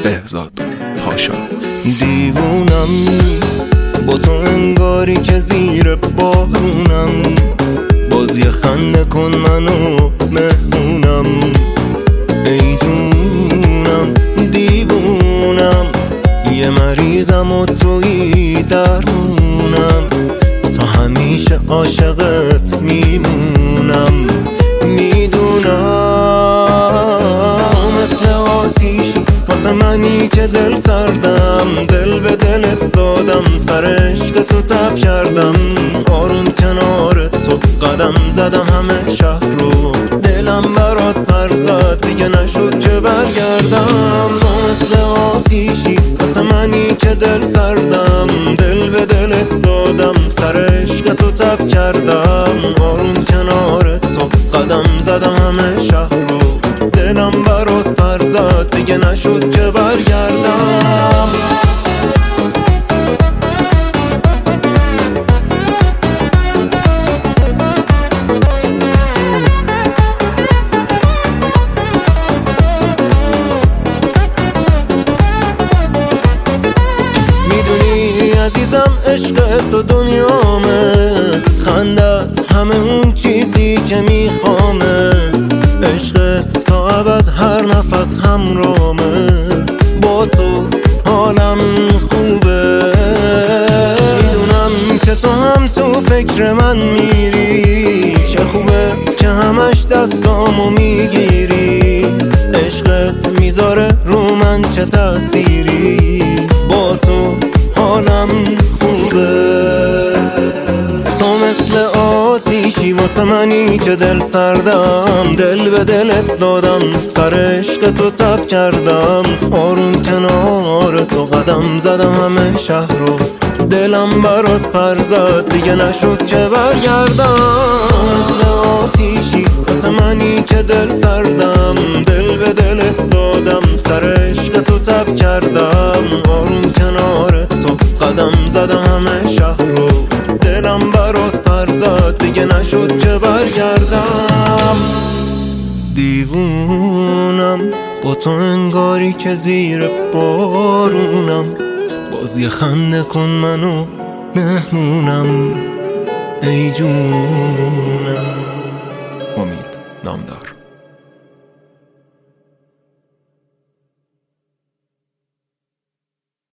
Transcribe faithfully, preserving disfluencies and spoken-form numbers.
بهزاد پاشا. دیوونم با تو انگاری که زیر بارونم، باز یه خنده کن منو مهمونم. ای جونم دیوونم، یه مریضم و تویی درمونم، تا همیشه عاشقت میمونم. میدونم تو مثل آتیشی واسه منی که دل سردم، دل به دلت دادم، سر عشق تو تب کردم. آروم کنار تو قدم زدم همه شهر رو، دلم برات پر زد دیگه نشد که برگردم. تو مثل آتیشی واسه منی که دل سردم، دل به دلت دادم، سر عشق تو تب کردم. آروم کنار تو قدم زدم همه شهر رو، دلم برات پر زد دیگه نشد که برگردم. میدونی عزیزم عشق تو دنیامه، خندت همه اون چیزی که میخوامه. عشقت تا ابد هر نفس همرامه، با تو حالم خوبه. میدونم که تو هم تو فکر من میری، چه خوبه که همش دستامو میگیری. عشقت میذاره رو من چه تأثیری، با تو حالم خوبه. تو مثل آتیشی واسه منی که دل سردم، دل به دلت دادم، سر عشق تو تب کردم. آروم کنار تو قدم زدم همه شهر رو، دلم برات پر زد دیگه نشد که برگردم. تو مثل آتیشی واسه منی که دل سردم، دل به دلت دادم، سر عشق تو تب کردم. آروم کنار تو قدم زدم همه شهر رو، دلم برات پر زد دیگه نشد که برگردم. دیوونم با تو انگاری که زیر بارونم، باز یه خنده کن منو مهمونم. ای جونم. امید نامدار.